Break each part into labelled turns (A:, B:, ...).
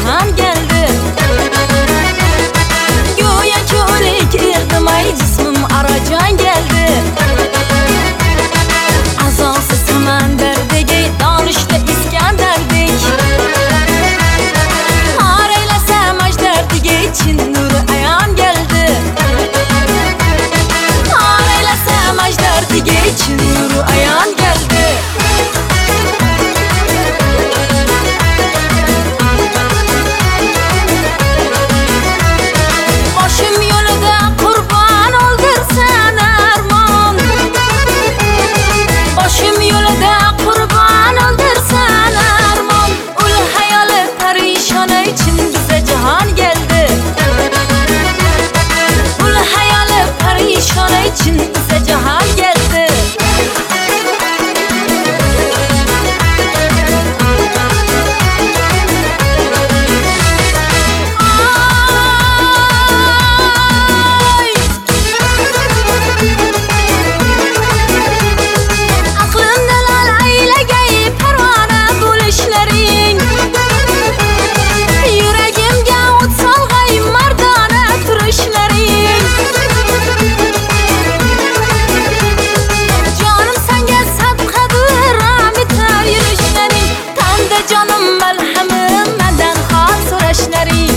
A: jahan geldi. Go'yo ko'lik erdimay jismim arajan geldi. Azosi samandardagi donishda iskandardek. Har aylasam ajdardagi chin nuri ayon geldi. Har aylasam ajdardagi chin nuri ayon geldi. İçin bize cahan geldi. Ay. Aklımdan aylegey pervane buluşların. Yüreğimge ot salgay mardana turuşların. Canım melhemim menden xas süreçleri.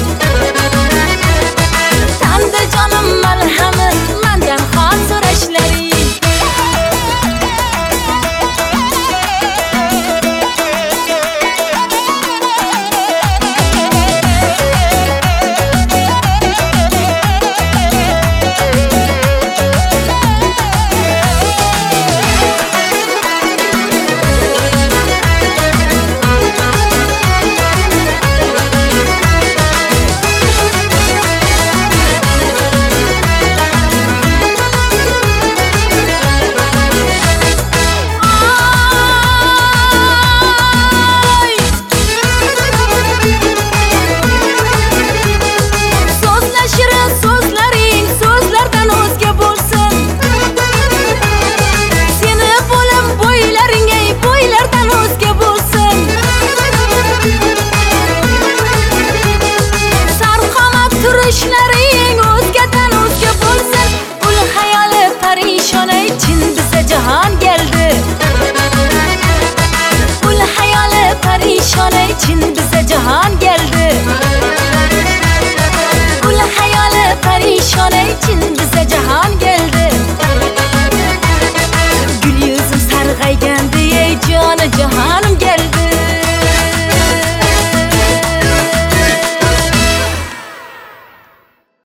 A: Sen de canım melhemim menden xas süreçleri. Cahan geldi. Ul hayali perişane için bize cahan geldi. Ul hayali perişane için bize cahan geldi. Gül yüzüm sargaygan diye canı cahan